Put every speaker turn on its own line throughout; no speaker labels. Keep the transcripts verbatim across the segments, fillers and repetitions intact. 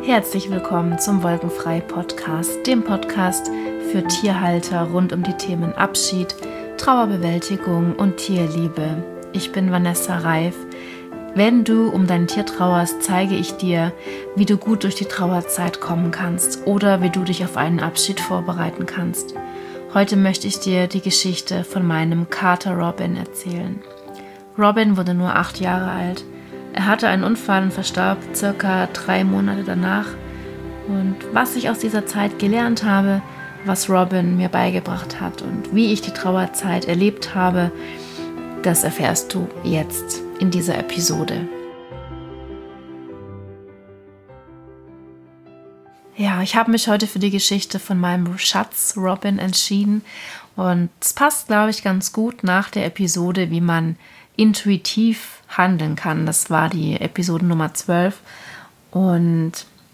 Herzlich willkommen zum Wolkenfrei-Podcast, dem Podcast für Tierhalter rund um die Themen Abschied, Trauerbewältigung und Tierliebe. Ich bin Vanessa Reif. Wenn du um dein Tier trauerst, zeige ich dir, wie du gut durch die Trauerzeit kommen kannst oder wie du dich auf einen Abschied vorbereiten kannst. Heute möchte ich dir die Geschichte von meinem Kater Robin erzählen. Robin wurde nur acht Jahre alt. Er hatte einen Unfall und verstarb circa drei Monate danach. Und was ich aus dieser Zeit gelernt habe, was Robin mir beigebracht hat und wie ich die Trauerzeit erlebt habe, das erfährst du jetzt in dieser Episode. Ja, ich habe mich heute für die Geschichte von meinem Schatz Robin entschieden und es passt, glaube ich, ganz gut nach der Episode, wie man intuitiv handeln kann. Das war die Episode Nummer zwölf. Und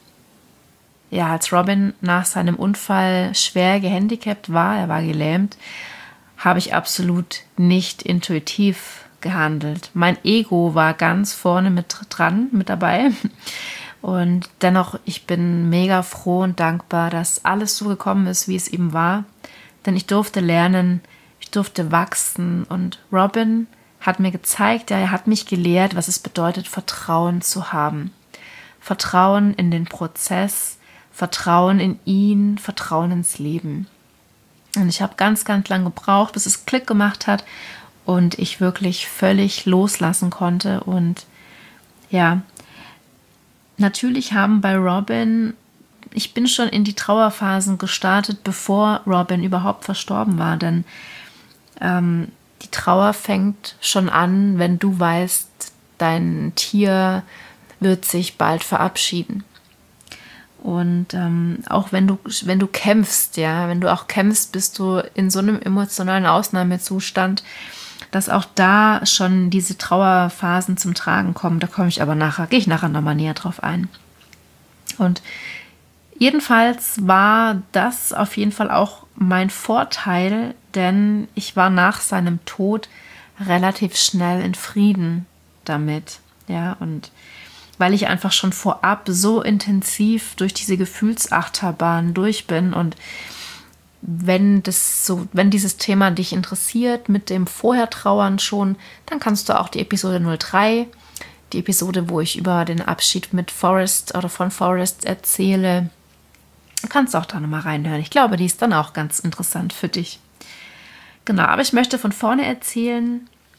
ja, als Robin nach seinem Unfall schwer gehandicapt war, er war gelähmt, habe ich absolut nicht intuitiv gehandelt. Mein Ego war ganz vorne mit dran, mit dabei. Und dennoch, ich bin mega froh und dankbar, dass alles so gekommen ist, wie es eben war. Denn ich durfte lernen, ich durfte wachsen. Und Robin hat mir gezeigt, ja, er hat mich gelehrt, was es bedeutet, Vertrauen zu haben. Vertrauen in den Prozess, Vertrauen in ihn, Vertrauen ins Leben. Und ich habe ganz, ganz lange gebraucht, bis es Klick gemacht hat und ich wirklich völlig loslassen konnte. Und ja, natürlich haben bei Robin, ich bin schon in die Trauerphasen gestartet, bevor Robin überhaupt verstorben war, denn ähm, die Trauer fängt schon an, wenn du weißt, dein Tier wird sich bald verabschieden. Und ähm, auch wenn du, wenn du kämpfst, ja, wenn du auch kämpfst, bist du in so einem emotionalen Ausnahmezustand, dass auch da schon diese Trauerphasen zum Tragen kommen. Da komme ich aber nachher, gehe ich nachher nochmal näher drauf ein. Und jedenfalls war das auf jeden Fall auch mein Vorteil, denn ich war nach seinem Tod relativ schnell in Frieden damit, ja, und weil ich einfach schon vorab so intensiv durch diese Gefühlsachterbahn durch bin und wenn das so, wenn dieses Thema dich interessiert mit dem Vorher-Trauern schon, dann kannst du auch die Episode null drei, die Episode, wo ich über den Abschied mit Forrest oder von Forrest erzähle, kannst du auch da nochmal reinhören. Ich glaube, die ist dann auch ganz interessant für dich. Genau, aber ich möchte von vorne erzählen.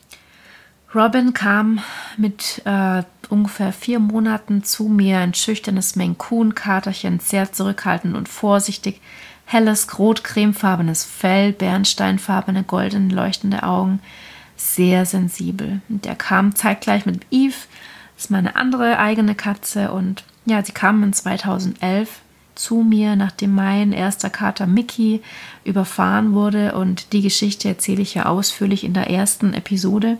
Robin kam mit äh, ungefähr vier Monaten zu mir, ein schüchternes Maine Coon Katerchen, sehr zurückhaltend und vorsichtig, helles, rot-cremefarbenes Fell, bernsteinfarbene, golden leuchtende Augen, sehr sensibel. Und der kam zeitgleich mit Eve, das ist meine andere eigene Katze, und ja, sie kam in zweitausendelf zu mir, nachdem mein erster Kater Mickey überfahren wurde, und die Geschichte erzähle ich ja ausführlich in der ersten Episode.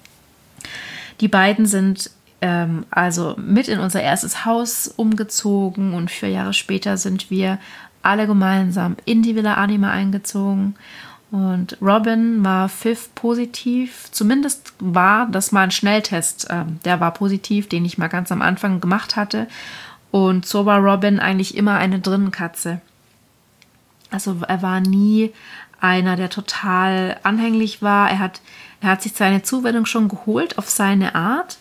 Die beiden sind ähm, also mit in unser erstes Haus umgezogen und vier Jahre später sind wir alle gemeinsam in die Villa Anima eingezogen. Und Robin war F I V positiv, zumindest war das mal ein Schnelltest, ähm, der war positiv, den ich mal ganz am Anfang gemacht hatte. Und so war Robin eigentlich immer eine Drinnenkatze. Also er war nie einer, der total anhänglich war. Er hat, er hat sich seine Zuwendung schon geholt auf seine Art.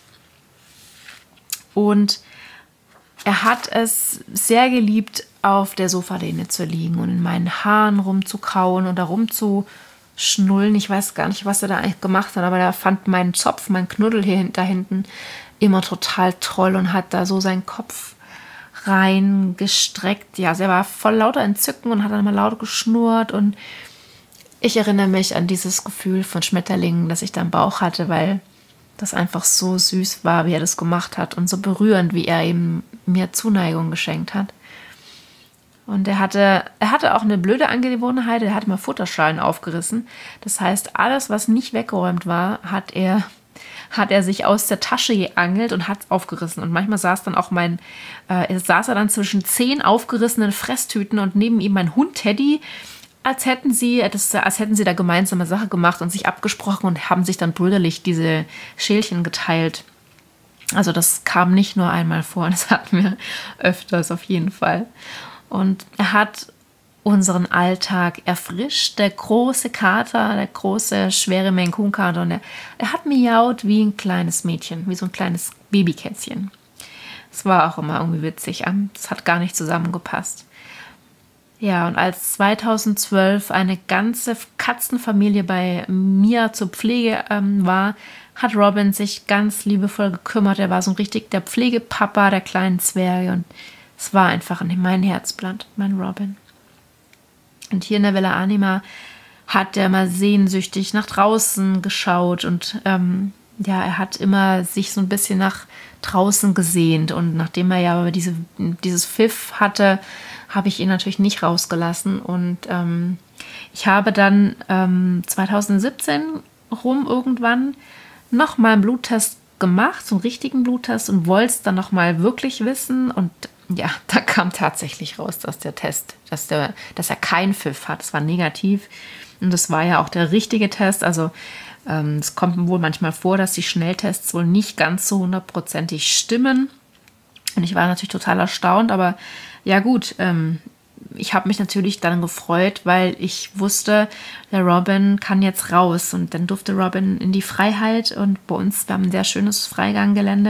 Und er hat es sehr geliebt, auf der Sofalehne zu liegen und in meinen Haaren rumzukauen und da rumzuschnullen. Ich weiß gar nicht, was er da eigentlich gemacht hat, aber er fand meinen Zopf, meinen Knuddel hier da hinten immer total toll und hat da so seinen Kopf reingestreckt. Ja, also er war voll lauter Entzücken und hat dann mal laut geschnurrt und ich erinnere mich an dieses Gefühl von Schmetterlingen, das ich da im Bauch hatte, weil das einfach so süß war, wie er das gemacht hat und so berührend, wie er eben mir Zuneigung geschenkt hat. Und er hatte, er hatte auch eine blöde Angewohnheit, er hatte mal Futterschalen aufgerissen. Das heißt, alles, was nicht weggeräumt war, hat er hat er sich aus der Tasche geangelt und hat es aufgerissen. Und manchmal saß dann auch mein, äh, saß er dann zwischen zehn aufgerissenen Fresstüten und neben ihm mein Hund Teddy, als hätten sie, das, als hätten sie da gemeinsame Sache gemacht und sich abgesprochen und haben sich dann brüderlich diese Schälchen geteilt. Also das kam nicht nur einmal vor, das hatten wir öfters auf jeden Fall. Und er hat unseren Alltag erfrischt, der große Kater, der große, schwere Maine Coon Kater. Und er, er hat miaut wie ein kleines Mädchen, wie so ein kleines Babykätzchen. Es war auch immer irgendwie witzig, das hat gar nicht zusammengepasst. Ja, und als zweitausendzwölf eine ganze Katzenfamilie bei mir zur Pflege ähm, war, hat Robin sich ganz liebevoll gekümmert. Er war so richtig der Pflegepapa der kleinen Zwerge und es war einfach mein Herzblatt, mein Robin. Und hier in der Villa Anima hat er mal sehnsüchtig nach draußen geschaut und ähm, ja, er hat immer sich so ein bisschen nach draußen gesehnt. Und nachdem er ja diese, dieses Pfiff hatte, habe ich ihn natürlich nicht rausgelassen. Und ähm, ich habe dann ähm, zweitausendsiebzehn rum irgendwann nochmal einen Bluttest gemacht, so einen richtigen Bluttest und wollte es dann nochmal wirklich wissen. Und ja, da kam tatsächlich raus, dass der Test, dass, der, dass er keinen Pfiff hat. Es war negativ und das war ja auch der richtige Test. Also ähm, es kommt wohl manchmal vor, dass die Schnelltests wohl nicht ganz so hundertprozentig stimmen. Und ich war natürlich total erstaunt, aber ja gut, ähm, ich habe mich natürlich dann gefreut, weil ich wusste, der Robin kann jetzt raus. Und dann durfte Robin in die Freiheit und bei uns, wir haben ein sehr schönes Freiganggelände.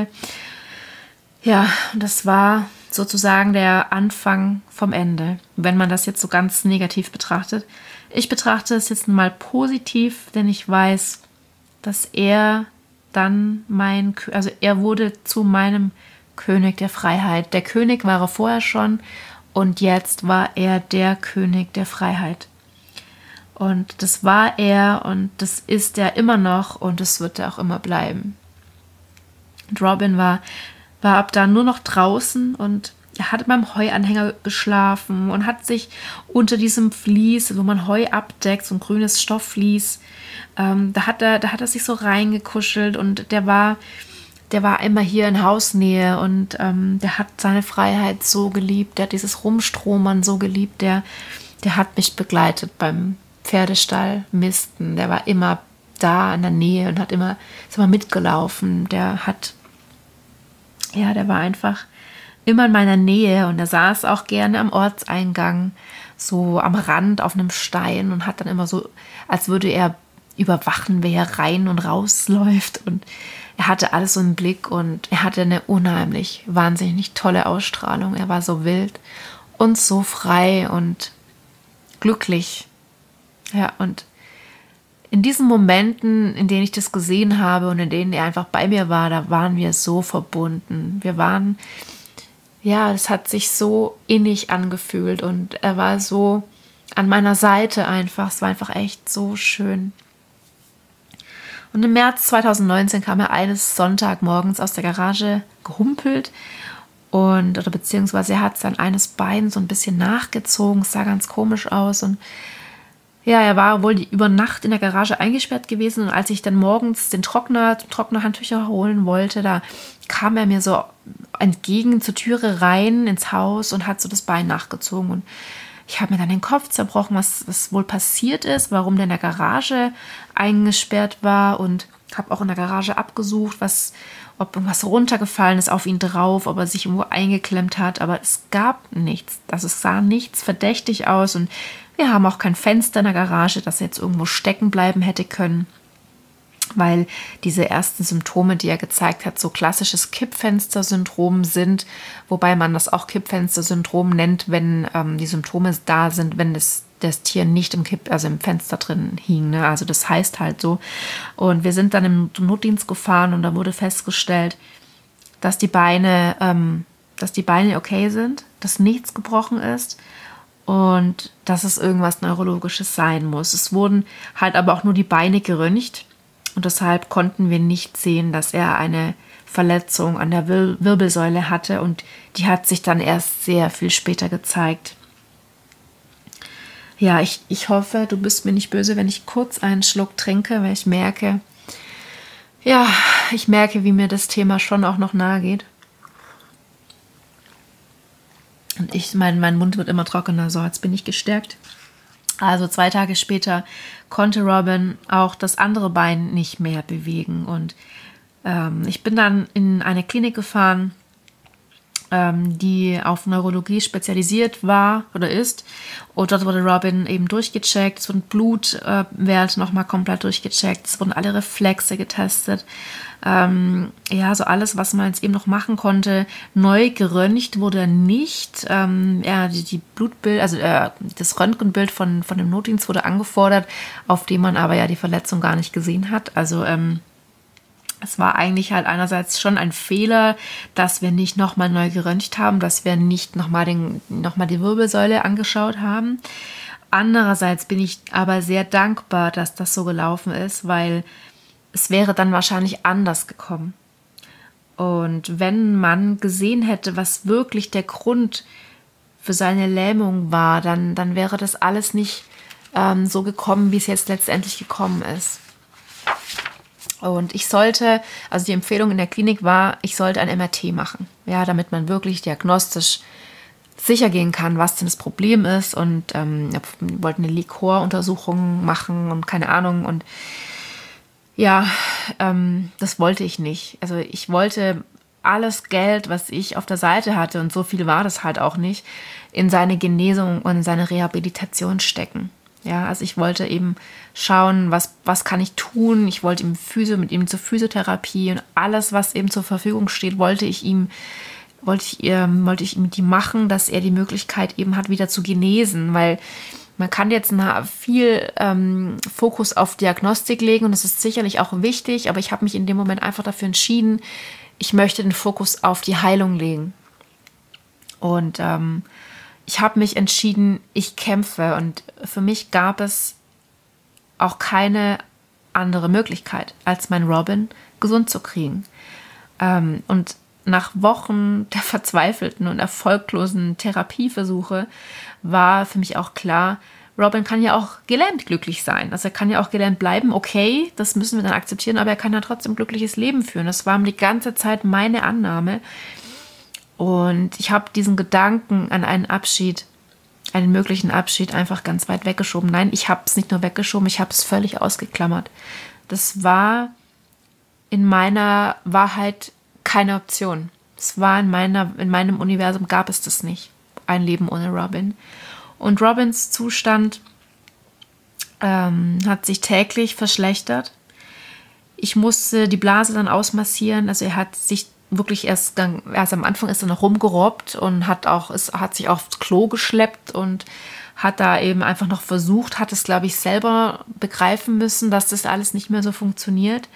Ja, und das war sozusagen der Anfang vom Ende, wenn man das jetzt so ganz negativ betrachtet. Ich betrachte es jetzt mal positiv, denn ich weiß, dass er dann mein, also er wurde zu meinem König der Freiheit. Der König war er vorher schon und jetzt war er der König der Freiheit. Und das war er und das ist er immer noch und das wird er auch immer bleiben. Und Robin war war ab da nur noch draußen und er hat beim Heuanhänger geschlafen und hat sich unter diesem Vlies, wo man Heu abdeckt, so ein grünes Stoffvlies, ähm, da hat er, da hat er sich so reingekuschelt und der war, der war immer hier in Hausnähe und ähm, der hat seine Freiheit so geliebt, der hat dieses Rumstromern so geliebt, der, der hat mich begleitet beim Pferdestall Misten, der war immer da in der Nähe und hat immer, ist immer mitgelaufen, der hat Ja, der war einfach immer in meiner Nähe und er saß auch gerne am Ortseingang, so am Rand auf einem Stein und hat dann immer so, als würde er überwachen, wer rein und rausläuft. Und er hatte alles so im Blick und er hatte eine unheimlich, wahnsinnig tolle Ausstrahlung. Er war so wild und so frei und glücklich. Ja, und in diesen Momenten, in denen ich das gesehen habe und in denen er einfach bei mir war, da waren wir so verbunden. Wir waren, ja, es hat sich so innig angefühlt und er war so an meiner Seite einfach. Es war einfach echt so schön. Und im März zweitausendneunzehn kam er eines Sonntagmorgens aus der Garage gehumpelt und, oder beziehungsweise er hat sein eines Bein so ein bisschen nachgezogen, es sah ganz komisch aus und ja, er war wohl die, über Nacht in der Garage eingesperrt gewesen und als ich dann morgens den Trockner, Trocknerhandtücher holen wollte, da kam er mir so entgegen zur Türe rein ins Haus und hat so das Bein nachgezogen und ich habe mir dann den Kopf zerbrochen, was, was wohl passiert ist, warum der in der Garage eingesperrt war und habe auch in der Garage abgesucht, was, ob irgendwas runtergefallen ist auf ihn drauf, ob er sich irgendwo eingeklemmt hat, aber es gab nichts, also es sah nichts verdächtig aus und wir haben auch kein Fenster in der Garage, das jetzt irgendwo stecken bleiben hätte können, weil diese ersten Symptome, die er gezeigt hat, so klassisches Kippfenster-Syndrom sind, wobei man das auch Kippfenster-Syndrom nennt, wenn ähm, die Symptome da sind, wenn das, das Tier nicht im Kipp, also im Fenster drin hing. Ne? Also das heißt halt so. Und wir sind dann im Notdienst gefahren und da wurde festgestellt, dass die Beine, ähm, dass die Beine okay sind, dass nichts gebrochen ist. Und dass es irgendwas Neurologisches sein muss. Es wurden halt aber auch nur die Beine geröntgt und deshalb konnten wir nicht sehen, dass er eine Verletzung an der Wir- Wirbelsäule hatte und die hat sich dann erst sehr viel später gezeigt. Ja, ich, ich hoffe, du bist mir nicht böse, wenn ich kurz einen Schluck trinke, weil ich merke, ja, ich merke, wie mir das Thema schon auch noch nahe geht. Und ich, mein, mein Mund wird immer trockener, so jetzt bin ich gestärkt. Also zwei Tage später konnte Robin auch das andere Bein nicht mehr bewegen. Und Ähm, ich bin dann in eine Klinik gefahren, ähm, die auf Neurologie spezialisiert war oder ist. Und dort wurde Robin eben durchgecheckt. Es wurden Blutwerte nochmal komplett durchgecheckt. Es wurden alle Reflexe getestet. Ähm, ja, so alles, was man jetzt eben noch machen konnte. Neu geröntgt wurde er nicht. Ähm, ja, die, die Blutbild, also äh, das Röntgenbild von, von dem Notdienst wurde angefordert, auf dem man aber ja die Verletzung gar nicht gesehen hat. Also ähm, es war eigentlich halt einerseits schon ein Fehler, dass wir nicht nochmal neu geröntgt haben, dass wir nicht nochmal noch mal die Wirbelsäule angeschaut haben. Andererseits bin ich aber sehr dankbar, dass das so gelaufen ist, weil es wäre dann wahrscheinlich anders gekommen. Und wenn man gesehen hätte, was wirklich der Grund für seine Lähmung war, dann, dann wäre das alles nicht ähm, so gekommen, wie es jetzt letztendlich gekommen ist. Und ich sollte, also die Empfehlung in der Klinik war, ich sollte ein M R T machen, ja, damit man wirklich diagnostisch sicher gehen kann, was denn das Problem ist. Und ähm, wir wollten eine Liquoruntersuchung machen und keine Ahnung. Und ja, ähm, das wollte ich nicht. Also ich wollte alles Geld, was ich auf der Seite hatte, und so viel war das halt auch nicht, in seine Genesung und in seine Rehabilitation stecken. Ja, also ich wollte eben schauen, was, was kann ich tun. Ich wollte ihm Physio, mit ihm zur Physiotherapie und alles, was eben zur Verfügung steht, wollte ich ihm, wollte ich, ähm, wollte ich ihm die machen, dass er die Möglichkeit eben hat, wieder zu genesen, weil man kann jetzt viel ähm, Fokus auf Diagnostik legen und das ist sicherlich auch wichtig, aber ich habe mich in dem Moment einfach dafür entschieden, ich möchte den Fokus auf die Heilung legen. Und ähm, ich habe mich entschieden, ich kämpfe, und für mich gab es auch keine andere Möglichkeit, als meinen Robin gesund zu kriegen. Ähm, und nach Wochen der verzweifelten und erfolglosen Therapieversuche war für mich auch klar, Robin kann ja auch gelähmt glücklich sein. Also er kann ja auch gelähmt bleiben, okay, das müssen wir dann akzeptieren, aber er kann ja trotzdem ein glückliches Leben führen. Das war die ganze Zeit meine Annahme. Und ich habe diesen Gedanken an einen Abschied, einen möglichen Abschied einfach ganz weit weggeschoben. Nein, ich habe es nicht nur weggeschoben, ich habe es völlig ausgeklammert. Das war in meiner Wahrheit keine Option. Es war in meiner, in meinem Universum gab es das nicht. Ein Leben ohne Robin. Und Robins Zustand ähm, hat sich täglich verschlechtert. Ich musste die Blase dann ausmassieren. Also er hat sich wirklich erst, dann, erst am Anfang ist er noch rumgerobbt und hat auch, ist, hat sich aufs Klo geschleppt und hat da eben einfach noch versucht, hat es, glaube ich, selber begreifen müssen, dass das alles nicht mehr so funktioniert.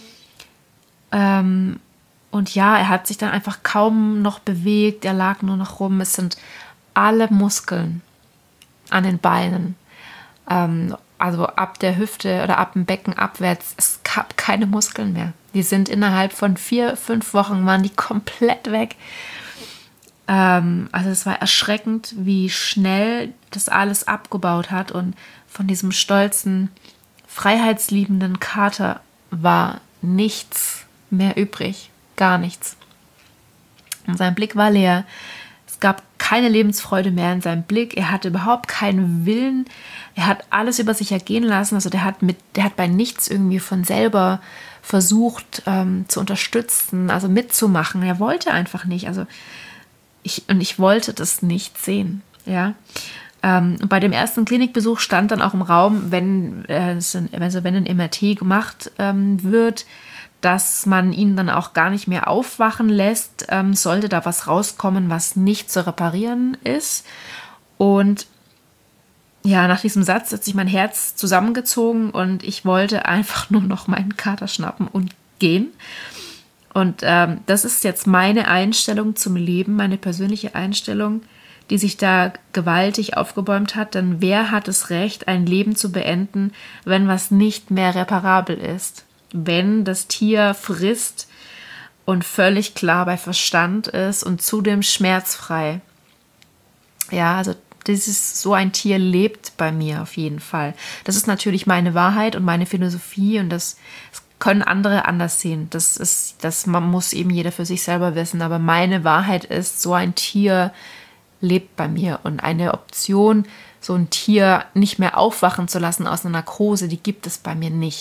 Ähm, und ja, er hat sich dann einfach kaum noch bewegt, er lag nur noch rum. Es sind alle Muskeln an den Beinen, ähm, also ab der Hüfte oder ab dem Becken abwärts, es gab keine Muskeln mehr. Die sind innerhalb von vier, fünf Wochen, waren die komplett weg. Ähm, also es war erschreckend, wie schnell das alles abgebaut hat, und von diesem stolzen, freiheitsliebenden Kater war nichts mehr übrig, gar nichts. Und sein Blick war leer. Es gab keine Lebensfreude mehr in seinem Blick. Er hatte überhaupt keinen Willen. Er hat alles über sich ergehen lassen. Also der hat mit, der hat bei nichts irgendwie von selber versucht ähm, zu unterstützen, also mitzumachen. Er wollte einfach nicht. Also ich und ich wollte das nicht sehen. Ja. Ähm, und bei dem ersten Klinikbesuch stand dann auch im Raum, wenn äh, also wenn ein M R T gemacht ähm, wird, dass man ihn dann auch gar nicht mehr aufwachen lässt, ähm, sollte da was rauskommen, was nicht zu reparieren ist. Und ja, nach diesem Satz hat sich mein Herz zusammengezogen und ich wollte einfach nur noch meinen Kater schnappen und gehen. Und ähm, das ist jetzt meine Einstellung zum Leben, meine persönliche Einstellung, die sich da gewaltig aufgebäumt hat. Denn wer hat das Recht, ein Leben zu beenden, wenn was nicht mehr reparabel ist? Wenn das Tier frisst und völlig klar bei Verstand ist und zudem schmerzfrei. Ja, also dieses, so ein Tier lebt bei mir auf jeden Fall. Das ist natürlich meine Wahrheit und meine Philosophie, und das, das können andere anders sehen. Das ist, das man muss eben jeder für sich selber wissen. Aber meine Wahrheit ist, so ein Tier lebt bei mir, und eine Option, so ein Tier nicht mehr aufwachen zu lassen aus einer Narkose, die gibt es bei mir nicht.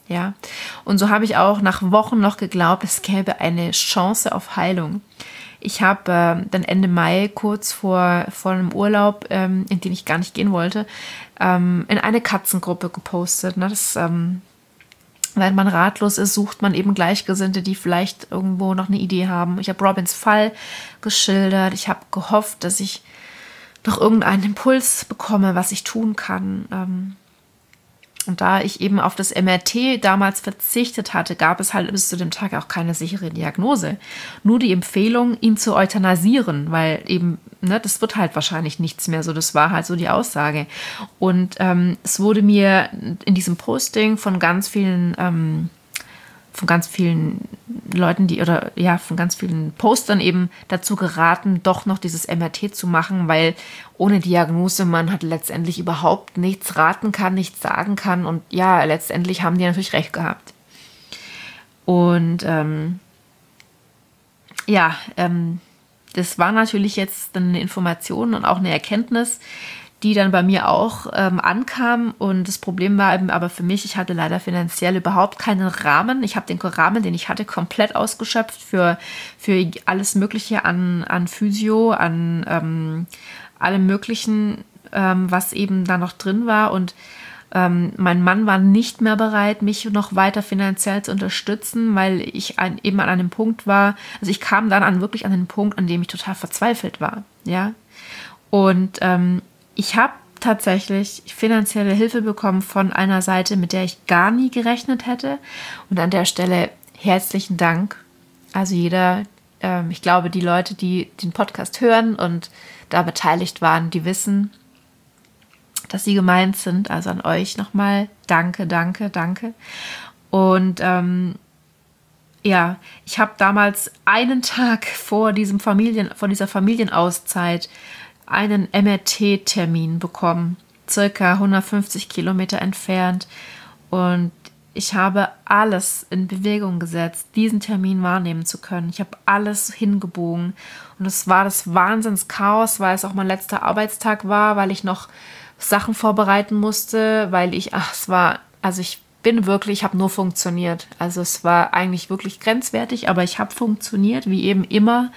Ja, und so habe ich auch nach Wochen noch geglaubt, es gäbe eine Chance auf Heilung. Ich habe äh, dann Ende Mai, kurz vor, vor einem Urlaub, ähm, in den ich gar nicht gehen wollte, ähm, in eine Katzengruppe gepostet. Ne? Das, ähm, wenn man ratlos ist, sucht man eben Gleichgesinnte, die vielleicht irgendwo noch eine Idee haben. Ich habe Robins Fall geschildert. Ich habe gehofft, dass ich noch irgendeinen Impuls bekomme, was ich tun kann. Ähm, Und da ich eben auf das M R T damals verzichtet hatte, gab es halt bis zu dem Tag auch keine sichere Diagnose. Nur die Empfehlung, ihn zu euthanasieren, weil eben, ne, das wird halt wahrscheinlich nichts mehr so. Das war halt so die Aussage. Und ähm, es wurde mir in diesem Posting von ganz vielen, ähm, von ganz vielen Leuten, die, oder ja, von ganz vielen Postern eben dazu geraten, doch noch dieses M R T zu machen, weil ohne Diagnose man halt letztendlich überhaupt nichts raten kann, nichts sagen kann. Und ja, letztendlich haben die natürlich recht gehabt. Und ähm, ja, ähm, das war natürlich jetzt eine Information und auch eine Erkenntnis, die dann bei mir auch ähm, ankam. Und das Problem war eben aber für mich, ich hatte leider finanziell überhaupt keinen Rahmen. Ich habe den Rahmen, den ich hatte, komplett ausgeschöpft für, für alles Mögliche an, an Physio, an ähm, allem Möglichen, ähm, was eben da noch drin war. Und ähm, mein Mann war nicht mehr bereit, mich noch weiter finanziell zu unterstützen, weil ich ein, eben an einem Punkt war, also ich kam dann an wirklich an den Punkt, an dem ich total verzweifelt war. Ja? Und ähm, ich habe tatsächlich finanzielle Hilfe bekommen von einer Seite, mit der ich gar nie gerechnet hätte. Und an der Stelle herzlichen Dank. Also jeder, ähm, ich glaube, die Leute, die den Podcast hören und da beteiligt waren, die wissen, dass sie gemeint sind. Also an euch nochmal danke, danke, danke. Und ähm, ja, ich habe damals einen Tag vor diesem Familien, vor dieser Familienauszeit einen M R T-Termin bekommen, circa hundertfünfzig Kilometer entfernt. Und ich habe alles in Bewegung gesetzt, diesen Termin wahrnehmen zu können. Ich habe alles hingebogen. Und es war das Wahnsinnschaos, weil es auch mein letzter Arbeitstag war, weil ich noch Sachen vorbereiten musste, weil ich, ach, es war, also ich bin wirklich, ich habe nur funktioniert. Also es war eigentlich wirklich grenzwertig, aber ich habe funktioniert, wie eben immer.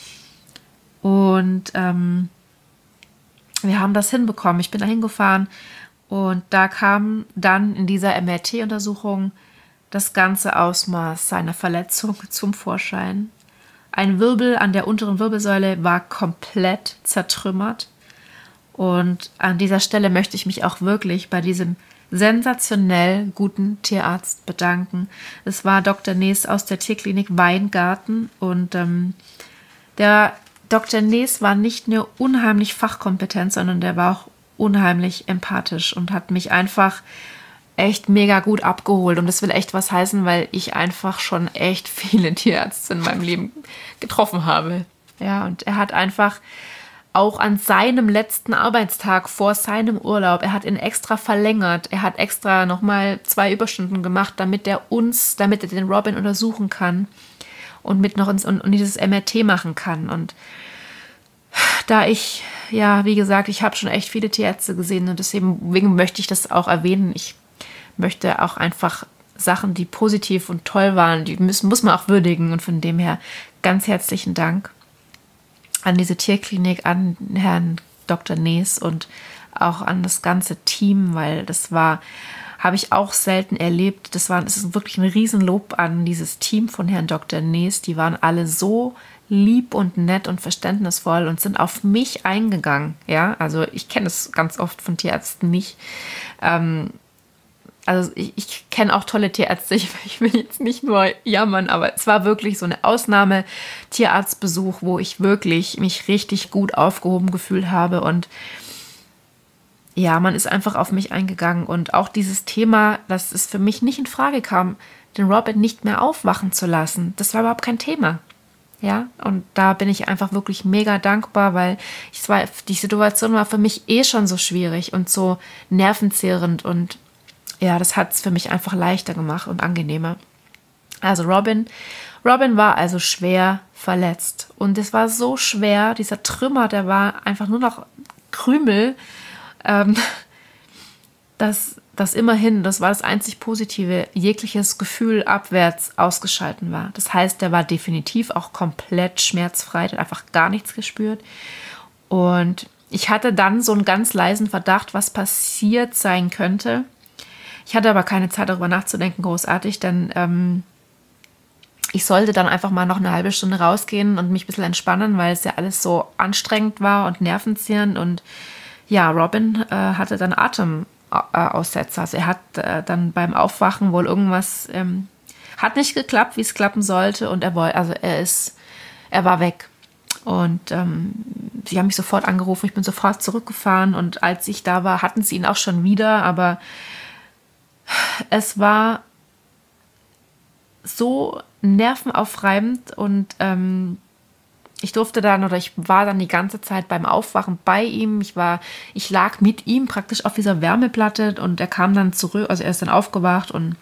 Und ähm, wir haben das hinbekommen. Ich bin da hingefahren und da kam dann in dieser M R T-Untersuchung das ganze Ausmaß seiner Verletzung zum Vorschein. Ein Wirbel an der unteren Wirbelsäule war komplett zertrümmert. Und an dieser Stelle möchte ich mich auch wirklich bei diesem sensationell guten Tierarzt bedanken. Es war Doktor Nees aus der Tierklinik Weingarten und ähm, der Doktor Nees war nicht nur unheimlich fachkompetent, sondern der war auch unheimlich empathisch und hat mich einfach echt mega gut abgeholt. Und das will echt was heißen, weil ich einfach schon echt viele Tierärzte in meinem Leben getroffen habe. Ja, und er hat einfach auch an seinem letzten Arbeitstag vor seinem Urlaub, er hat ihn extra verlängert, er hat extra nochmal zwei Überstunden gemacht, damit er uns, damit er den Robin untersuchen kann und mit noch ins und, und dieses M R T machen kann. Und da ich, ja, wie gesagt, ich habe schon echt viele Tierärzte gesehen und deswegen, deswegen möchte ich das auch erwähnen. Ich möchte auch einfach Sachen, die positiv und toll waren, die müssen, muss man auch würdigen. Und von dem her ganz herzlichen Dank an diese Tierklinik, an Herrn Doktor Nees und auch an das ganze Team, weil das war, habe ich auch selten erlebt. Das war, das ist wirklich ein Riesenlob an dieses Team von Herrn Doktor Nees. Die waren alle so lieb und nett und verständnisvoll und sind auf mich eingegangen. Ja, also ich kenne es ganz oft von Tierärzten nicht. Ähm, also ich, ich kenne auch tolle Tierärzte. Ich, ich will jetzt nicht nur jammern, aber es war wirklich so eine Ausnahme-Tierarztbesuch, wo ich wirklich mich richtig gut aufgehoben gefühlt habe. Und ja, man ist einfach auf mich eingegangen. Und auch dieses Thema, dass es für mich nicht in Frage kam, den Robin nicht mehr aufwachen zu lassen, das war überhaupt kein Thema. Ja, und da bin ich einfach wirklich mega dankbar, weil ich war, die Situation war für mich eh schon so schwierig und so nervenzehrend und ja, das hat es für mich einfach leichter gemacht und angenehmer. Also Robin, Robin war also schwer verletzt und es war so schwer, dieser Trümmer, der war einfach nur noch Krümel, ähm, dass, dass immerhin, das war das einzig Positive, jegliches Gefühl abwärts ausgeschalten war. Das heißt, der war definitiv auch komplett schmerzfrei, der hat einfach gar nichts gespürt. Und ich hatte dann so einen ganz leisen Verdacht, was passiert sein könnte. Ich hatte aber keine Zeit, darüber nachzudenken, großartig, denn ähm, ich sollte dann einfach mal noch eine halbe Stunde rausgehen und mich ein bisschen entspannen, weil es ja alles so anstrengend war und nervenzehrend. Und ja, Robin äh, hatte dann Atemaussetzer. Also er hat äh, dann beim Aufwachen wohl irgendwas, ähm, hat nicht geklappt, wie es klappen sollte. Und er wollte, also er ist, er war weg. Und ähm, sie haben mich sofort angerufen, ich bin sofort zurückgefahren. Und als ich da war, hatten sie ihn auch schon wieder. Aber es war so nervenaufreibend und ähm, ich durfte dann oder ich war dann die ganze Zeit beim Aufwachen bei ihm. Ich war, ich lag mit ihm praktisch auf dieser Wärmeplatte und er kam dann zurück, also er ist dann aufgewacht und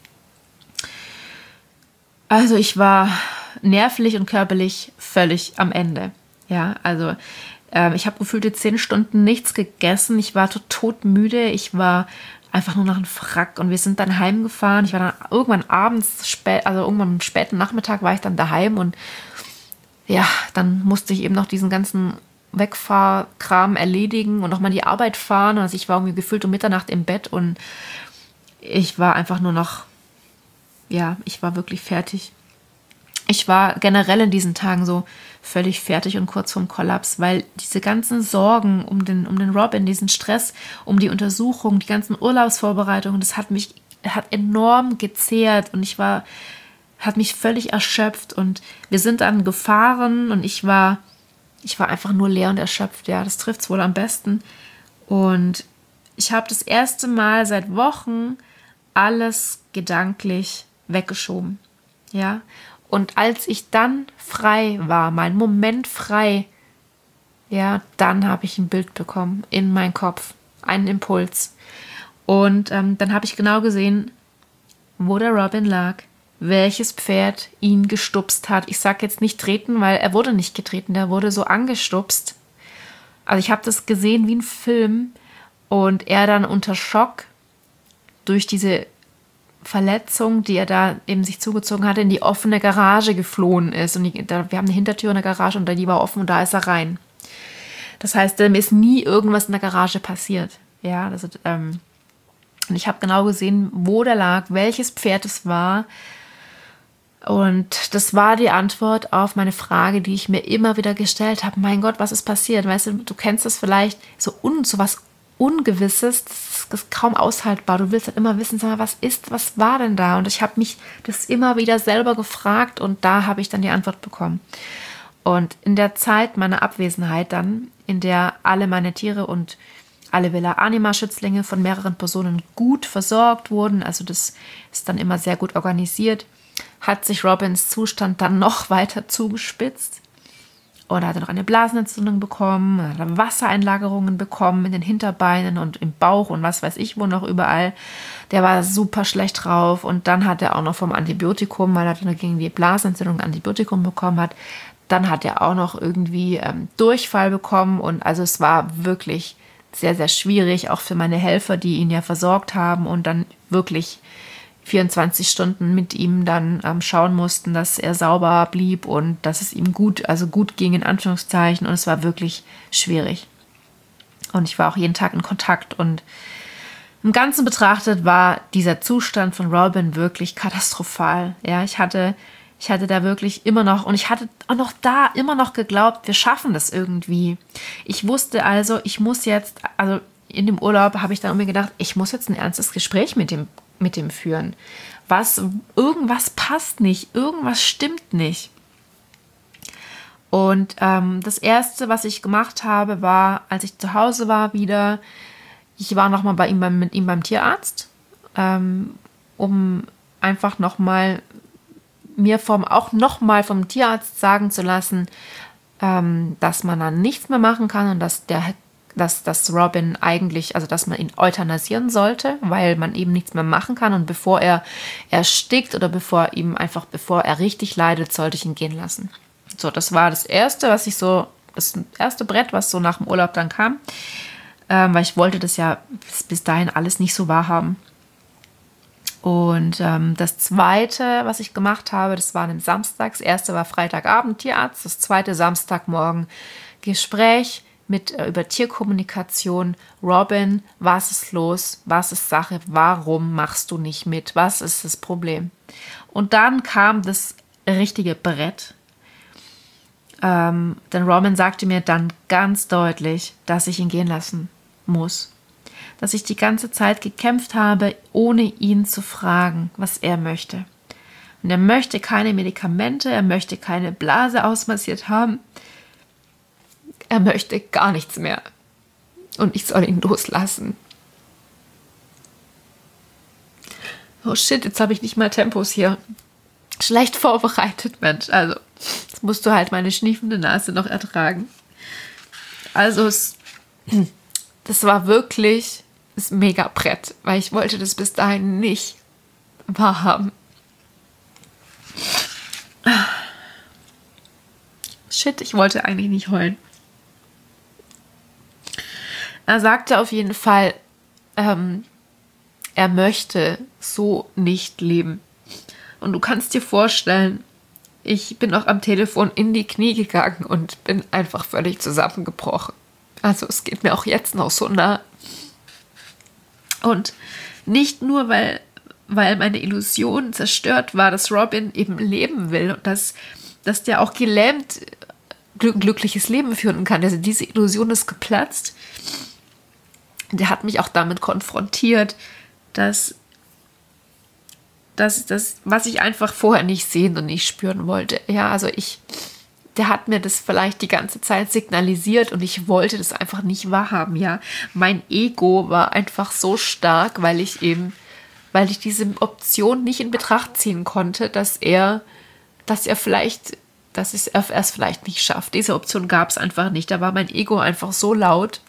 also ich war nervlich und körperlich völlig am Ende. Ja, also äh, ich habe gefühlte zehn Stunden nichts gegessen. Ich war todmüde. Ich war einfach nur noch ein Frack und wir sind dann heimgefahren. Ich war dann irgendwann abends, spät, also irgendwann am späten Nachmittag war ich dann daheim und ja, dann musste ich eben noch diesen ganzen Wegfahrkram erledigen und nochmal die Arbeit fahren. Also ich war irgendwie gefühlt um Mitternacht im Bett und ich war einfach nur noch, ja, ich war wirklich fertig. Ich war generell in diesen Tagen so völlig fertig und kurz vorm Kollaps, weil diese ganzen Sorgen um den, um den Robin, diesen Stress, um die Untersuchung, die ganzen Urlaubsvorbereitungen, das hat mich hat enorm gezehrt und ich war, hat mich völlig erschöpft und wir sind dann gefahren und ich war, ich war einfach nur leer und erschöpft, ja, das trifft es wohl am besten. Und ich habe das erste Mal seit Wochen alles gedanklich weggeschoben, ja. Und als ich dann frei war, mein Moment frei, ja, dann habe ich ein Bild bekommen in meinen Kopf, einen Impuls. Und ähm, dann habe ich genau gesehen, wo der Robin lag, welches Pferd ihn gestupst hat. Ich sage jetzt nicht treten, weil er wurde nicht getreten, der wurde so angestupst. Also ich habe das gesehen wie ein Film und er dann unter Schock durch diese Verletzung, die er da eben sich zugezogen hatte, in die offene Garage geflohen ist. Und die, da, wir haben eine Hintertür in der Garage und die war offen und da ist er rein. Das heißt, mir ist nie irgendwas in der Garage passiert. Ja, also, ähm, und ich habe genau gesehen, wo der lag, welches Pferd es war. Und das war die Antwort auf meine Frage, die ich mir immer wieder gestellt habe. Mein Gott, was ist passiert? Weißt du, du kennst das vielleicht, so, un, so was Ungewisses, das ist kaum aushaltbar. Du willst halt immer wissen, sag mal, was ist, was war denn da? Und ich habe mich das immer wieder selber gefragt und da habe ich dann die Antwort bekommen. Und in der Zeit meiner Abwesenheit dann, in der alle meine Tiere und alle Villa Anima Schützlinge von mehreren Personen gut versorgt wurden, also das ist dann immer sehr gut organisiert, hat sich Robins Zustand dann noch weiter zugespitzt. Und er hat noch eine Blasenentzündung bekommen, er hat Wassereinlagerungen bekommen in den Hinterbeinen und im Bauch und was weiß ich wo noch überall. Der war super schlecht drauf und dann hat er auch noch vom Antibiotikum, weil er dann gegen die Blasenentzündung ein Antibiotikum bekommen hat, dann hat er auch noch irgendwie ähm, Durchfall bekommen und also es war wirklich sehr, sehr schwierig, auch für meine Helfer, die ihn ja versorgt haben und dann wirklich vierundzwanzig Stunden mit ihm dann ähm, schauen mussten, dass er sauber blieb und dass es ihm gut, also gut ging in Anführungszeichen und es war wirklich schwierig. Und ich war auch jeden Tag in Kontakt und im Ganzen betrachtet war dieser Zustand von Robin wirklich katastrophal. Ja, ich hatte, ich hatte da wirklich immer noch und ich hatte auch noch da immer noch geglaubt, wir schaffen das irgendwie. Ich wusste also, ich muss jetzt, also in dem Urlaub habe ich dann mir gedacht, ich muss jetzt ein ernstes Gespräch mit dem mit dem führen. Was, irgendwas passt nicht, irgendwas stimmt nicht. Und ähm, das Erste, was ich gemacht habe, war, als ich zu Hause war wieder, ich war nochmal bei ihm beim, mit ihm beim Tierarzt, ähm, um einfach nochmal mir vom, auch nochmal vom Tierarzt sagen zu lassen, ähm, dass man dann nichts mehr machen kann und dass der dass, dass Robin eigentlich, also dass man ihn euthanasieren sollte, weil man eben nichts mehr machen kann und bevor er erstickt oder bevor ihm einfach, bevor er richtig leidet, sollte ich ihn gehen lassen. So, das war das Erste, was ich so, das erste Brett, was so nach dem Urlaub dann kam. ähm, weil ich wollte das ja bis, bis dahin alles nicht so wahrhaben. Und ähm, das Zweite, was ich gemacht habe, das war am Samstag. Das erste war Freitagabend Tierarzt, das zweite Samstagmorgen Gespräch mit äh, über Tierkommunikation. Robin, was ist los? Was ist Sache? Warum machst du nicht mit? Was ist das Problem? Und dann kam das richtige Brett. Ähm, denn Robin sagte mir dann ganz deutlich, dass ich ihn gehen lassen muss. Dass ich die ganze Zeit gekämpft habe, ohne ihn zu fragen, was er möchte. Und er möchte keine Medikamente, er möchte keine Blase ausmassiert haben. Er möchte gar nichts mehr. Und ich soll ihn loslassen. Oh shit, jetzt habe ich nicht mal Tempos hier. Schlecht vorbereitet, Mensch. Also, jetzt musst du halt meine schniefende Nase noch ertragen. Also, es, das war wirklich das Mega-Brett, weil ich wollte das bis dahin nicht wahrhaben. Shit, ich wollte eigentlich nicht heulen. Er sagte auf jeden Fall, ähm, er möchte so nicht leben. Und du kannst dir vorstellen, ich bin auch am Telefon in die Knie gegangen und bin einfach völlig zusammengebrochen. Also es geht mir auch jetzt noch so nah. Und nicht nur, weil, weil meine Illusion zerstört war, dass Robin eben leben will und dass, dass der auch gelähmt ein glückliches Leben führen kann. Also diese Illusion ist geplatzt. Der hat mich auch damit konfrontiert, dass das, das, was ich einfach vorher nicht sehen und nicht spüren wollte. Ja, also ich, der hat mir das vielleicht die ganze Zeit signalisiert und ich wollte das einfach nicht wahrhaben, ja. Mein Ego war einfach so stark, weil ich eben, weil ich diese Option nicht in Betracht ziehen konnte, dass er, dass er vielleicht, dass es er es vielleicht nicht schafft. Diese Option gab es einfach nicht. Da war mein Ego einfach so laut.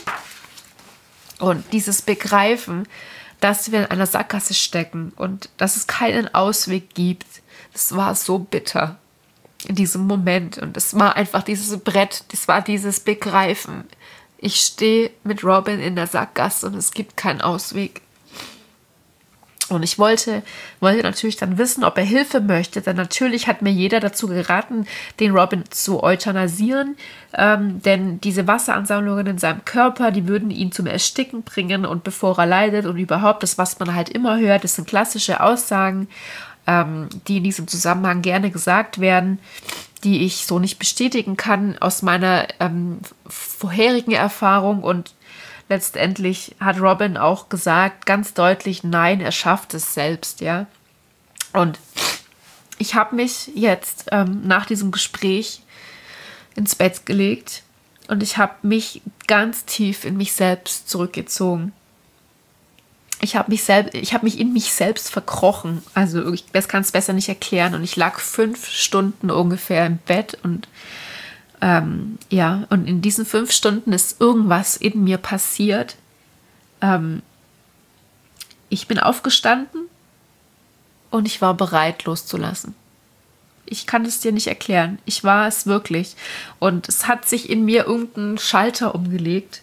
Und dieses Begreifen, dass wir in einer Sackgasse stecken und dass es keinen Ausweg gibt, das war so bitter in diesem Moment. Und es war einfach dieses Brett, das war dieses Begreifen. Ich stehe mit Robin in der Sackgasse und es gibt keinen Ausweg. Und ich wollte, wollte natürlich dann wissen, ob er Hilfe möchte, denn natürlich hat mir jeder dazu geraten, den Robin zu euthanasieren, ähm, denn diese Wasseransammlungen in seinem Körper, die würden ihn zum Ersticken bringen und bevor er leidet und überhaupt das, was man halt immer hört, das sind klassische Aussagen, ähm, die in diesem Zusammenhang gerne gesagt werden, die ich so nicht bestätigen kann aus meiner ähm, vorherigen Erfahrung. Und letztendlich hat Robin auch gesagt, ganz deutlich, nein, er schafft es selbst, ja. Und ich habe mich jetzt ähm, nach diesem Gespräch ins Bett gelegt und ich habe mich ganz tief in mich selbst zurückgezogen. Ich habe mich, selb- ich hab mich in mich selbst verkrochen. Also ich kann es besser nicht erklären. Und ich lag fünf Stunden ungefähr im Bett und Ähm, ja, und in diesen fünf Stunden ist irgendwas in mir passiert. Ähm, ich bin aufgestanden und ich war bereit loszulassen. Ich kann es dir nicht erklären. Ich war es wirklich. Und es hat sich in mir irgendein Schalter umgelegt.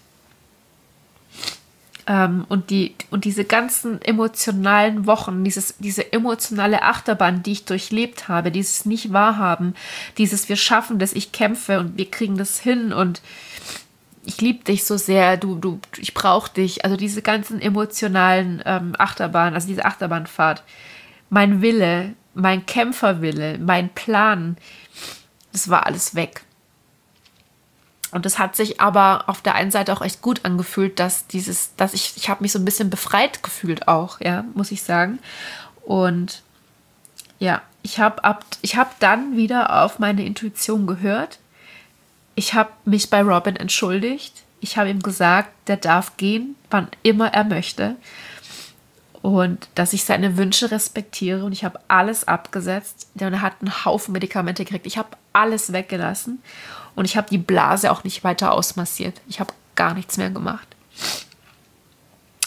Ähm, und, die, und diese ganzen emotionalen Wochen, dieses, diese emotionale Achterbahn, die ich durchlebt habe, dieses Nicht-Wahrhaben, dieses wir schaffen das, ich kämpfe und wir kriegen das hin und ich liebe dich so sehr, du, du, ich brauche dich. Also diese ganzen emotionalen ähm, Achterbahnen, also diese Achterbahnfahrt, mein Wille, mein Kämpferwille, mein Plan, das war alles weg. Und das hat sich aber auf der einen Seite auch echt gut angefühlt, dass dieses, dass ich, ich habe mich so ein bisschen befreit gefühlt auch, ja, muss ich sagen. Und ja, ich habe ab, ich habe dann wieder auf meine Intuition gehört. Ich habe mich bei Robin entschuldigt. Ich habe ihm gesagt, der darf gehen, wann immer er möchte. Und dass ich seine Wünsche respektiere. Und ich habe alles abgesetzt. Und er hat einen Haufen Medikamente gekriegt. Ich habe alles weggelassen. Und ich habe die Blase auch nicht weiter ausmassiert. Ich habe gar nichts mehr gemacht.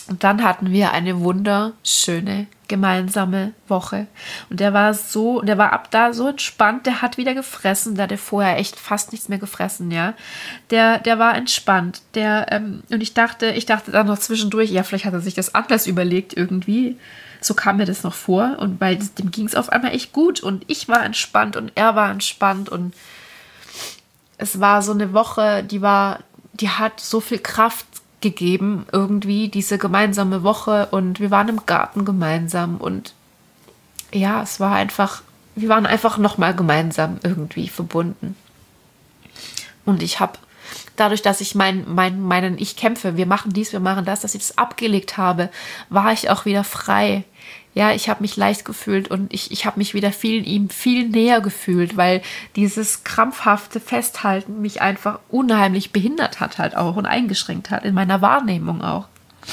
Und dann hatten wir eine wunderschöne gemeinsame Woche. Und der war so, der war ab da so entspannt, der hat wieder gefressen, der hatte vorher echt fast nichts mehr gefressen, ja. Der, der war entspannt. Der, ähm, und ich dachte, ich dachte dann noch zwischendurch, ja, vielleicht hat er sich das anders überlegt irgendwie. So kam mir das noch vor. Und weil dem ging es auf einmal echt gut. Und ich war entspannt und er war entspannt. Und es war so eine Woche, die war, die hat so viel Kraft gegeben, irgendwie diese gemeinsame Woche, und wir waren im Garten gemeinsam und ja, es war einfach, wir waren einfach nochmal gemeinsam irgendwie verbunden. Und ich habe, dadurch, dass ich mein, mein, meinen, ich kämpfe, wir machen dies, wir machen das, dass ich das abgelegt habe, war ich auch wieder frei. Ja, ich habe mich leicht gefühlt und ich, ich habe mich wieder viel ihm viel näher gefühlt, weil dieses krampfhafte Festhalten mich einfach unheimlich behindert hat halt auch und eingeschränkt hat, in meiner Wahrnehmung auch.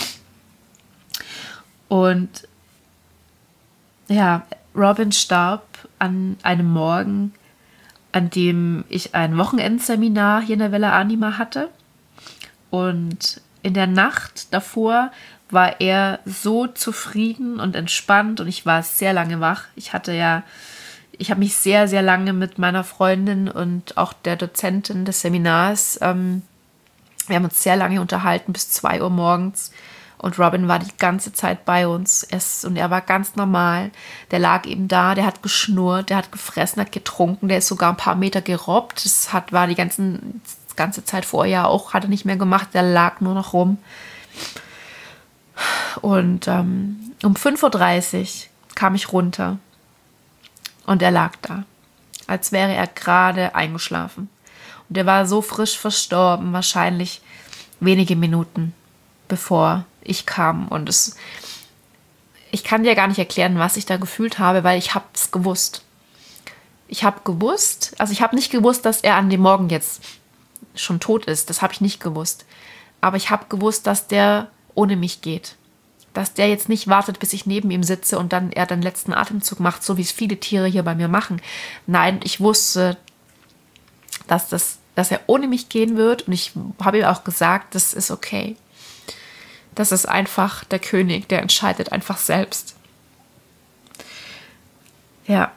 Und ja, Robin starb an einem Morgen, an dem ich ein Wochenendseminar hier in der Villa Anima hatte. Und in der Nacht davor war er so zufrieden und entspannt und ich war sehr lange wach. Ich hatte ja, ich habe mich sehr, sehr lange mit meiner Freundin und auch der Dozentin des Seminars, ähm, wir haben uns sehr lange unterhalten, bis zwei Uhr morgens. Und Robin war die ganze Zeit bei uns. Es, und er war ganz normal. Der lag eben da, der hat geschnurrt, der hat gefressen, hat getrunken, der ist sogar ein paar Meter gerobbt. Das hat, war die ganzen, die ganze Zeit vorher auch, hat er nicht mehr gemacht, der lag nur noch rum. Und ähm, um fünf Uhr dreißig kam ich runter und er lag da, als wäre er gerade eingeschlafen. Und er war so frisch verstorben, wahrscheinlich wenige Minuten bevor ich kam. Und es, ich kann dir gar nicht erklären, was ich da gefühlt habe, weil ich habe es gewusst. Ich habe gewusst, also ich habe nicht gewusst, dass er an dem Morgen jetzt schon tot ist. Das habe ich nicht gewusst. Aber ich habe gewusst, dass der ohne mich geht. Dass der jetzt nicht wartet, bis ich neben ihm sitze und dann er den letzten Atemzug macht, so wie es viele Tiere hier bei mir machen. Nein, ich wusste, dass, das, dass er ohne mich gehen wird und ich habe ihm auch gesagt, das ist okay. Das ist einfach der König, der entscheidet einfach selbst. Ja.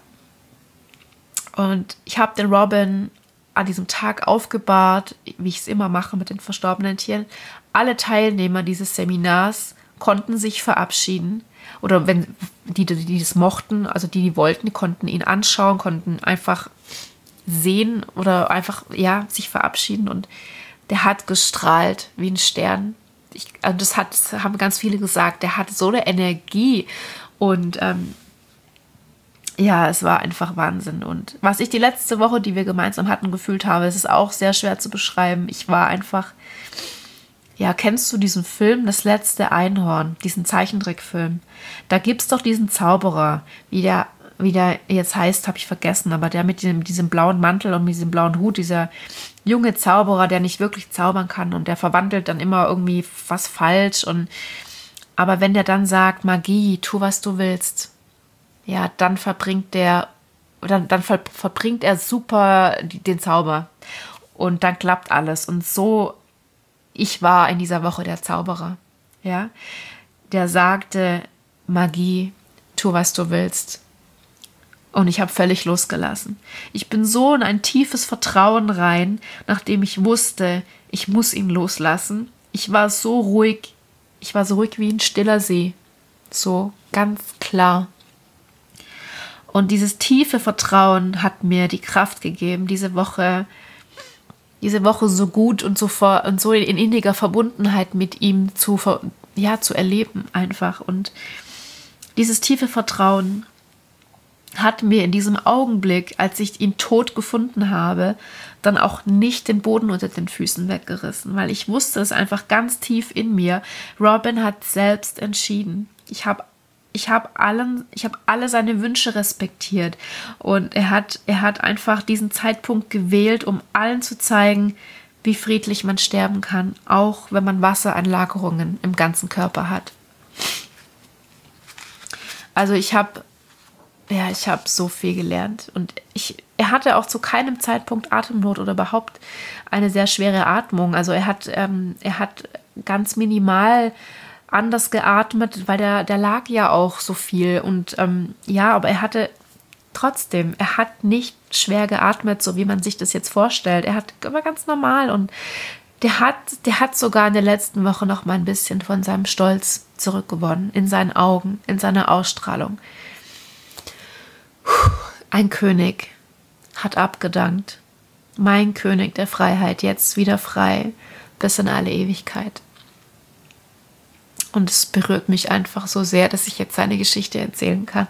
Und ich habe den Robin an diesem Tag aufgebahrt, wie ich es immer mache mit den verstorbenen Tieren. Alle Teilnehmer dieses Seminars konnten sich verabschieden. Oder wenn die, die das mochten, also die, die wollten, die konnten ihn anschauen, konnten einfach sehen oder einfach, ja, sich verabschieden. Und der hat gestrahlt wie ein Stern. Ich, also das, hat, das haben ganz viele gesagt, der hat so eine Energie. Und ähm, ja, es war einfach Wahnsinn. Und was ich die letzte Woche, die wir gemeinsam hatten, gefühlt habe, es ist auch sehr schwer zu beschreiben. Ich war einfach, ja, kennst du diesen Film, Das letzte Einhorn, diesen Zeichentrickfilm? Da gibt es doch diesen Zauberer, wie der, wie der jetzt heißt, habe ich vergessen, aber der mit diesem, diesem blauen Mantel und mit diesem blauen Hut, dieser junge Zauberer, der nicht wirklich zaubern kann und der verwandelt dann immer irgendwie was falsch. Und aber wenn der dann sagt, Magie, tu, was du willst, ja, dann verbringt der, dann, dann ver, verbringt er super den Zauber. Und dann klappt alles. Und so, ich war in dieser Woche der Zauberer. Ja, der sagte, Magie, tu, was du willst. Und ich habe völlig losgelassen. Ich bin so in ein tiefes Vertrauen rein, nachdem ich wusste, ich muss ihn loslassen. Ich war so ruhig. Ich war so ruhig wie ein stiller See. So ganz klar. Und dieses tiefe Vertrauen hat mir die Kraft gegeben, diese Woche, diese Woche so gut und so, vor, und so in inniger Verbundenheit mit ihm zu, ja, zu erleben einfach. Und dieses tiefe Vertrauen hat mir in diesem Augenblick, als ich ihn tot gefunden habe, dann auch nicht den Boden unter den Füßen weggerissen, weil ich wusste es einfach ganz tief in mir. Robin hat selbst entschieden. Ich habe Ich habe allen, ich habe alle seine Wünsche respektiert und er hat, er hat einfach diesen Zeitpunkt gewählt, um allen zu zeigen, wie friedlich man sterben kann, auch wenn man Wassereinlagerungen im ganzen Körper hat. Also ich habe, ja, ich habe so viel gelernt und ich, er hatte auch zu keinem Zeitpunkt Atemnot oder überhaupt eine sehr schwere Atmung. Also er hat, ähm, er hat ganz minimal anders geatmet, weil der, der lag ja auch so viel. Und ähm, ja, aber er hatte trotzdem, er hat nicht schwer geatmet, so wie man sich das jetzt vorstellt. Er hat immer ganz normal und der hat, der hat sogar in der letzten Woche noch mal ein bisschen von seinem Stolz zurückgewonnen, in seinen Augen, in seiner Ausstrahlung. Ein König hat abgedankt. Mein König der Freiheit, jetzt wieder frei, bis in alle Ewigkeit. Und es berührt mich einfach so sehr, dass ich jetzt seine Geschichte erzählen kann.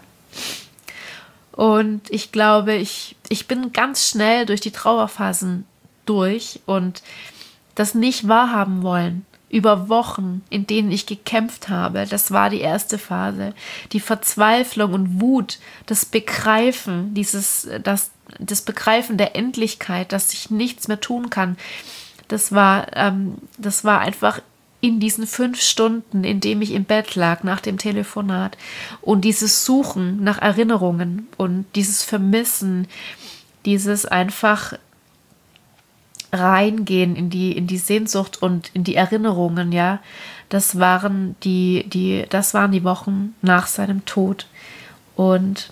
Und ich glaube, ich, ich bin ganz schnell durch die Trauerphasen durch und das nicht wahrhaben wollen, über Wochen, in denen ich gekämpft habe, das war die erste Phase. Die Verzweiflung und Wut, das Begreifen, dieses, das, das Begreifen der Endlichkeit, dass ich nichts mehr tun kann, das war, ähm, das war einfach in diesen fünf Stunden, in dem ich im Bett lag nach dem Telefonat und dieses Suchen nach Erinnerungen und dieses Vermissen, dieses einfach reingehen in die, in die Sehnsucht und in die Erinnerungen, ja, das waren die, die, das waren die Wochen nach seinem Tod. Und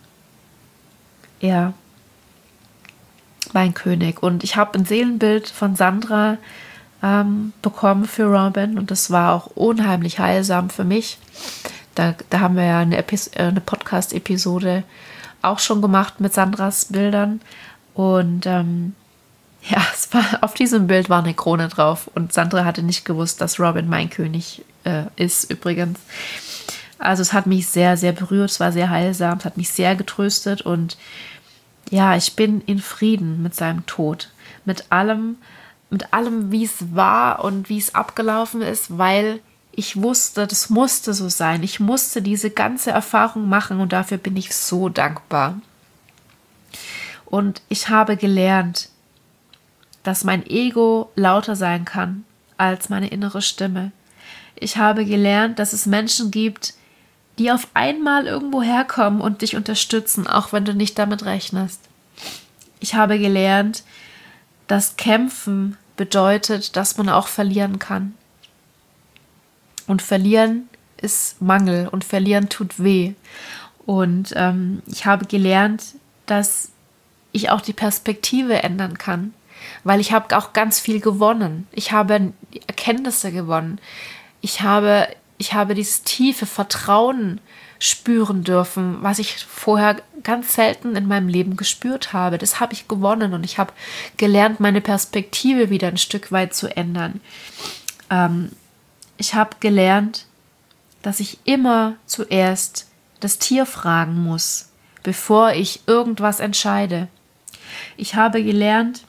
ja, mein König. Und ich habe ein Seelenbild von Sandra ähm, bekommen für Robin und das war auch unheimlich heilsam für mich. Da, da haben wir ja eine, Epis- äh, eine Podcast-Episode auch schon gemacht mit Sandras Bildern und ähm, ja, es war, auf diesem Bild war eine Krone drauf und Sandra hatte nicht gewusst, dass Robin mein König äh, ist übrigens. Also es hat mich sehr, sehr berührt, es war sehr heilsam, es hat mich sehr getröstet und ja, ich bin in Frieden mit seinem Tod, mit allem, mit allem, wie es war und wie es abgelaufen ist, weil ich wusste, das musste so sein. Ich musste diese ganze Erfahrung machen und dafür bin ich so dankbar. Und ich habe gelernt, dass mein Ego lauter sein kann als meine innere Stimme. Ich habe gelernt, dass es Menschen gibt, die auf einmal irgendwo herkommen und dich unterstützen, auch wenn du nicht damit rechnest. Ich habe gelernt, dass Kämpfen bedeutet, dass man auch verlieren kann. Und verlieren ist Mangel und verlieren tut weh. Und ähm, ich habe gelernt, dass ich auch die Perspektive ändern kann. Weil ich habe auch ganz viel gewonnen. Ich habe Erkenntnisse gewonnen. Ich habe, ich habe dieses tiefe Vertrauen spüren dürfen, was ich vorher ganz selten in meinem Leben gespürt habe. Das habe ich gewonnen und ich habe gelernt, meine Perspektive wieder ein Stück weit zu ändern. Ähm, ich habe gelernt, dass ich immer zuerst das Tier fragen muss, bevor ich irgendwas entscheide. Ich habe gelernt,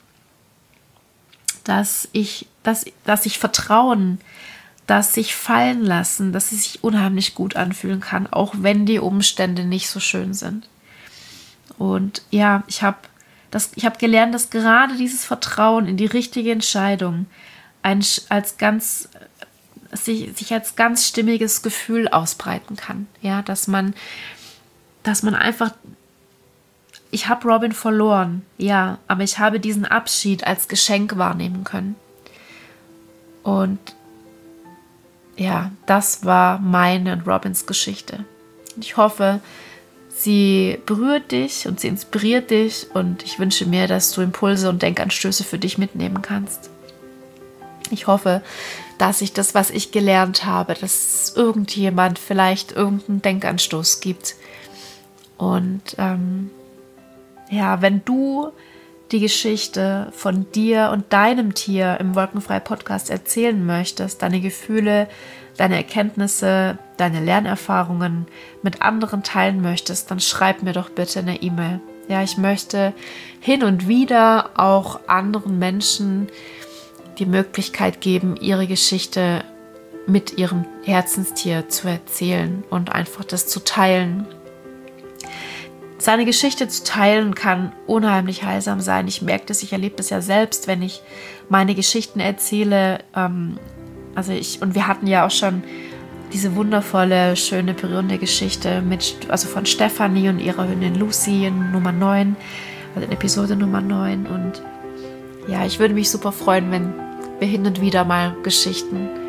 dass ich, dass, dass ich Vertrauen, dass sich fallen lassen, dass es sich unheimlich gut anfühlen kann, auch wenn die Umstände nicht so schön sind. Und ja, ich habe das, ich habe gelernt, dass gerade dieses Vertrauen in die richtige Entscheidung ein, als ganz, sich, sich als ganz stimmiges Gefühl ausbreiten kann. Ja, dass man, dass man einfach Ich habe Robin verloren, ja, aber ich habe diesen Abschied als Geschenk wahrnehmen können. Und ja, das war meine und Robins Geschichte. Ich hoffe, sie berührt dich und sie inspiriert dich und ich wünsche mir, dass du Impulse und Denkanstöße für dich mitnehmen kannst. Ich hoffe, dass ich das, was ich gelernt habe, dass irgendjemand vielleicht irgendeinen Denkanstoß gibt. Und ähm, ja, wenn du die Geschichte von dir und deinem Tier im Wolkenfrei-Podcast erzählen möchtest, deine Gefühle, deine Erkenntnisse, deine Lernerfahrungen mit anderen teilen möchtest, dann schreib mir doch bitte eine E-Mail. Ja, ich möchte hin und wieder auch anderen Menschen die Möglichkeit geben, ihre Geschichte mit ihrem Herzenstier zu erzählen und einfach das zu teilen. Seine Geschichte zu teilen kann unheimlich heilsam sein. Ich merke das, ich erlebe das ja selbst, wenn ich meine Geschichten erzähle. Ähm, also ich, und wir hatten ja auch schon diese wundervolle, schöne, berührende Geschichte mit, also von Stefanie und ihrer Hündin Lucy in Nummer neun, also in Episode Nummer neun. Und ja, ich würde mich super freuen, wenn wir hin und wieder mal Geschichten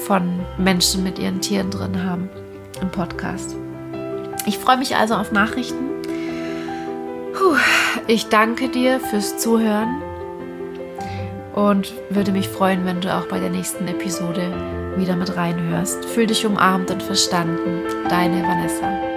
von Menschen mit ihren Tieren drin haben im Podcast. Ich freue mich also auf Nachrichten. Puh, ich danke dir fürs Zuhören und würde mich freuen, wenn du auch bei der nächsten Episode wieder mit reinhörst. Fühl dich umarmt und verstanden. Deine Vanessa.